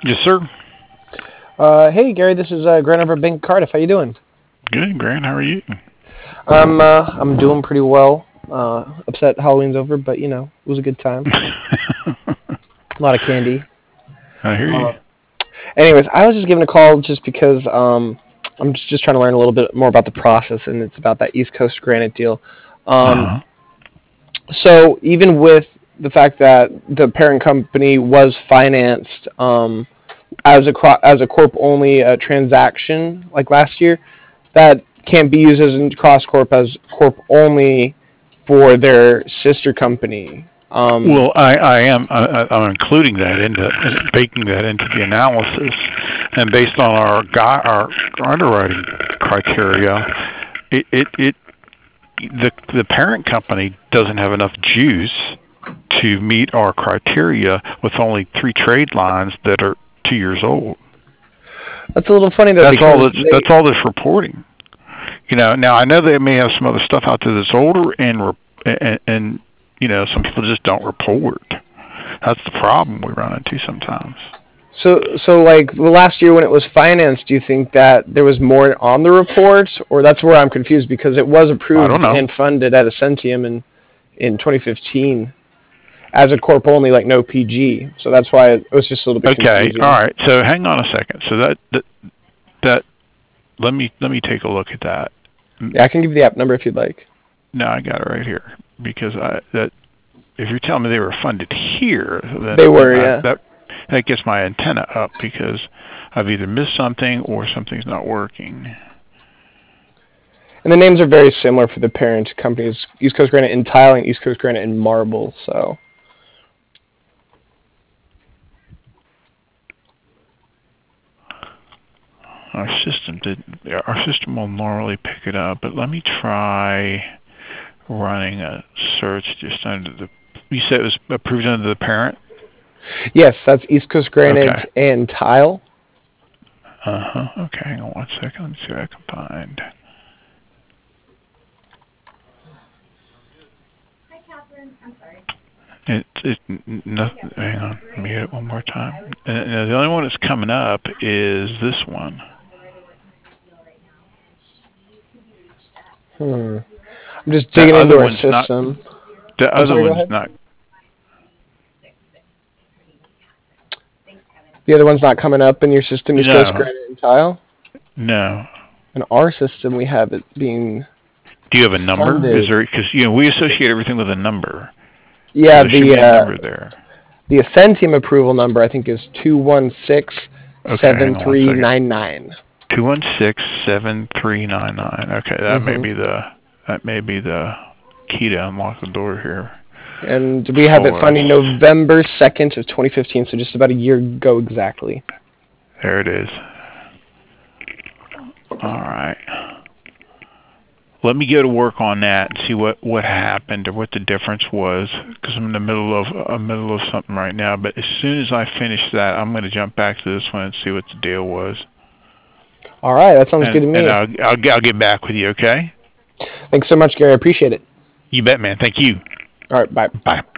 Yes, sir. Hey Gary, this is Grant over at Bank Cardiff. How you doing? Good, Grant. How are you? I'm doing pretty well. Upset Halloween's over, but it was a good time. A lot of candy. I hear you. Uh, Anyways, I was just giving a call just because I'm just trying to learn a little bit more about the process, and it's about that East Coast Granite deal. Um, Uh-huh. so even with the fact that the parent company was financed as a corp only transaction like last year, that can't be used as a cross corp as corp only for their sister company. Well, I'm including that into baking that into the analysis, and based on our underwriting criteria, it the parent company doesn't have enough juice to meet our criteria with only three trade lines that are 2 years old. That's a little funny though That's all because that's all that's reporting. Now I know they may have some other stuff out there that's older and some people just don't report. That's the problem we run into sometimes. so like the last year when it was financed, do you think that there was more on the report, or that's where I'm confused because it was I don't approved know. and funded at Ascentium in 2015 as a corp only, like no PG. So that's why it was just a little bit Okay, all confusing. right. So hang on a second. So that let me take a look at that. Yeah, I can give you the app number if you'd like. No, I got it right here because I that if you're telling me they were funded here, They then were, yeah. that gets my antenna up because I've either missed something or something's not working. And the names are very similar for the parent companies: East Coast Granite in tile and East Coast Granite in marble. So Our system will normally pick it up, but let me try running a search just under the. You said it was approved under the parent. yes, that's East Coast Okay. Granite and tile. Okay. Hang on 1 second. Let me see what I can find. It nothing. Hang on. Let me hit it one more time. And the only one that's coming up is this one. I'm just That digging other into our one's not. system. The I'm other sorry. Go one's ahead. not. The other one's not coming up in your system. East Coast No. Granite and tile. No. In our system, we have it being Do you have a number? Is funded. there? Because we associate everything with a number, so Yeah, there should be a number there. the Ascentium approval number I think is two one six Okay, seven hang on one three second. nine nine. 216-7399. Okay, Mm-hmm. that may be the key to unlock the door here And we have it for us. funding November 2nd of 2015, so just about a year ago exactly. There it is. All right. Let me go to work on that and see what happened or what the difference was, because I'm in the middle of something right now. But as soon as I finish that, I'm going to jump back to this one and see what the deal was, All right, that sounds good and to and me. I'll get back with you. Okay? Thanks so much, Gary. I appreciate it. You bet, man. Thank you. All right, bye. Bye.